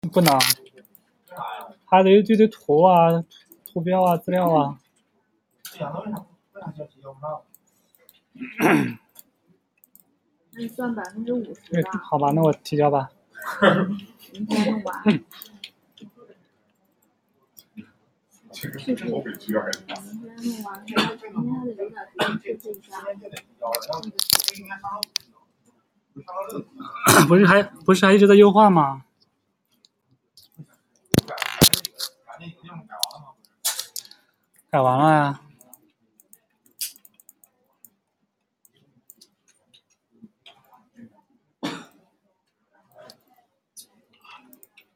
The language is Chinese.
不能，还得有一堆图啊、图标啊、资料啊。 那算50%吧。 好吧，那我提交吧。 明天弄完。是明天弄完，明天还得有点时间设置一下。 不是还一直在优化吗？改完了呀。